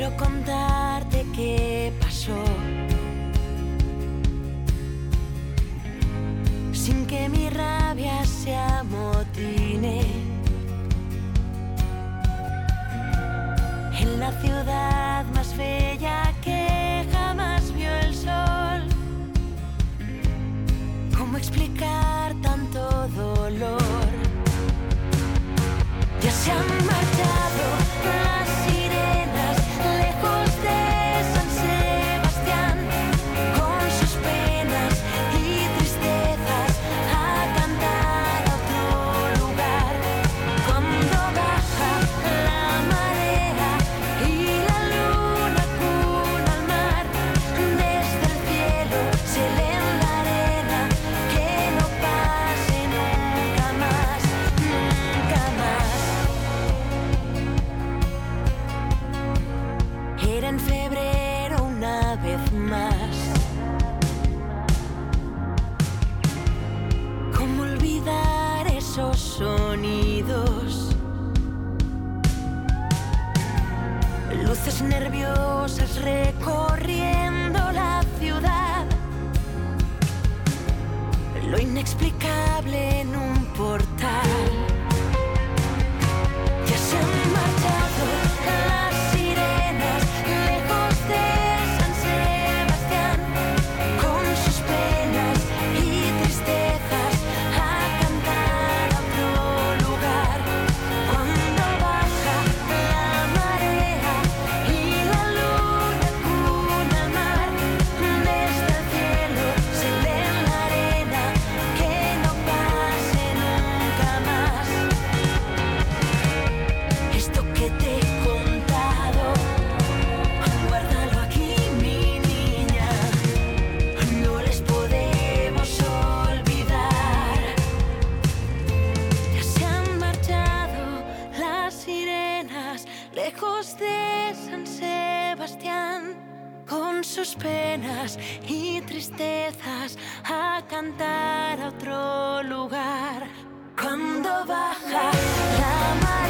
Quiero contarte qué pasó, sin que mi rabia se amotine. En la ciudad más bella que jamás vio el sol, ¿cómo explicar tanto dolor? Ya se han marchado las sirenas lejos de San Sebastián, con sus penas y tristezas a cantar a otro lugar. Cuando baja la marea y la luna cuna al mar, desde el cielo se lee en la arena que no pase nunca más, nunca más. Era en febrero una vez más. ¿Cómo olvidar esos sonidos? Luces nerviosas recorriendo la ciudad, lo inexplicable en un portal. Ya se han marchado las sirenas lejos de San Sebastián, con sus penas y tristezas a cantar a otro lugar. Cuando baja la marea y la luna cuna al mar, desde el cielo se lee en la arena que no pase nunca más. Esto que te he contado, guárdalo aquí, mi niña, no les podemos olvidar. Ya se han marchado las sirenas lejos de San Sebastián, con sus penas y tristezas a cantar a otro lugar. Cuando baja la marea